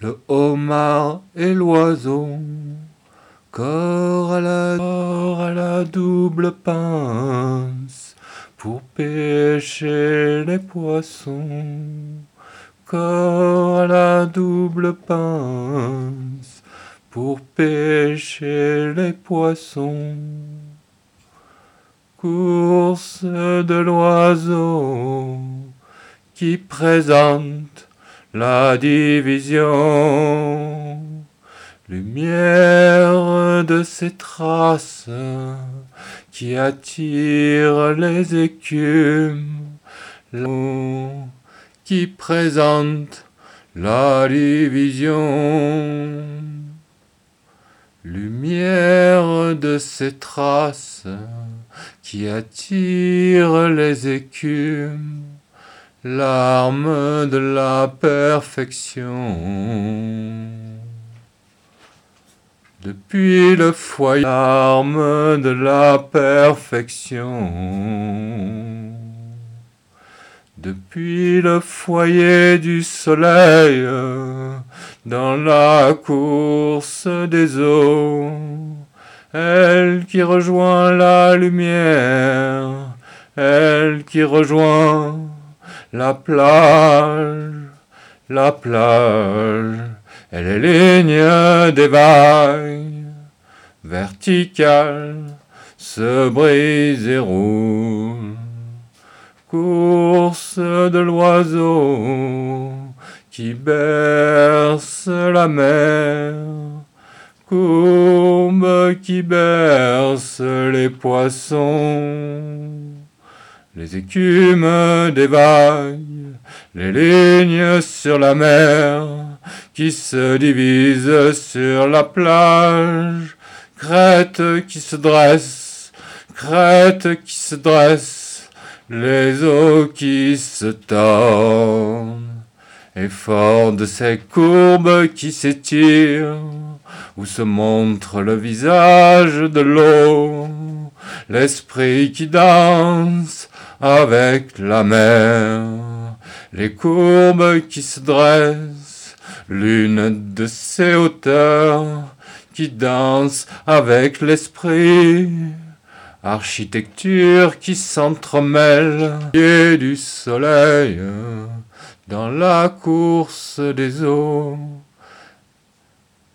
le homard et l'oiseau, corps à la double pince, pour pêcher les poissons, corps à la double pince, pour pêcher les poissons. Course de l'oiseau qui présente la division, lumière de ses traces qui attire les écumes, qui présente la division, lumière de ses traces qui attire les écumes, l'arme de la perfection. Depuis le foyer, l'arme de la perfection. Depuis le foyer du soleil, dans la course des eaux, elle qui rejoint la lumière, elle qui rejoint la plage, elle est ligne des vagues, verticale, se brise et roule. Course de l'oiseau qui berce la mer, courbe qui berce les poissons, les écumes des vagues, les lignes sur la mer qui se divisent sur la plage, crête qui se dresse, les eaux qui se tordent, effort de ces courbes qui s'étirent, où se montre le visage de l'eau, l'esprit qui danse avec la mer, les courbes qui se dressent, l'une de ces hauteurs qui danse avec l'esprit, architecture qui s'entremêle, pied du soleil dans la course des eaux.